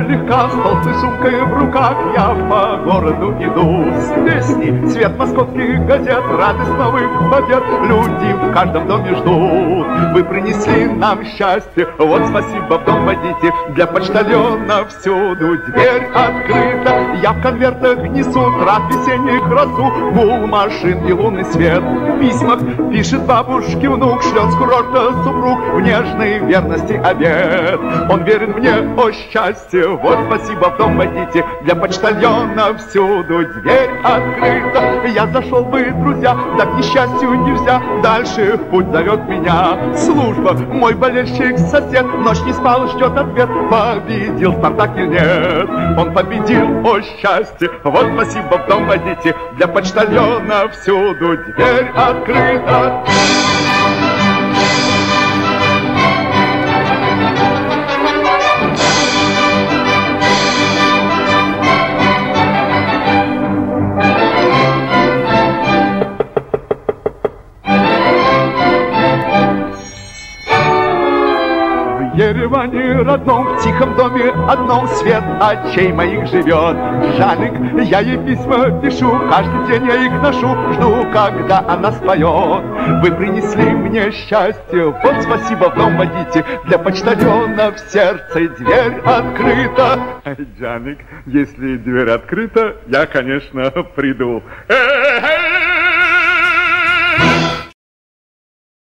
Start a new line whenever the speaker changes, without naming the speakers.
слегка, с толстой сумкой в руках, я по городу иду с песней. Цвет московских газет, радость новых побед, люди в каждом доме ждут. Вы принесли нам счастье, вот спасибо, в дом водите. Для почтальона всюду дверь открыта. Я в конвертах несу трав весенних росу, гул машин и лунный свет. В письмах пишет бабушке внук, шлет с курорта супруг в нежной верности обед. Он верен мне, о счастье, вот спасибо, в дом водите. Для почтальона всюду дверь открыта. Я зашел бы, друзья, да к несчастью нельзя, дальше в путь зовет меня служба. Мой болельщик сосед ночь не спал, ждет ответ, победил Спартак или нет. Он победил, о счастье, вот спасибо, в дом водите. Для почтальона всюду дверь открыта. В Ереване родном, в тихом доме одном, свет очей моих живет. Жаник, я ей письма пишу, каждый день я их ношу, жду, когда она споет. Вы принесли мне счастье, вот спасибо, в дом водите. Для почтальона в сердце дверь открыта. Жаник, если дверь открыта, я, конечно, приду.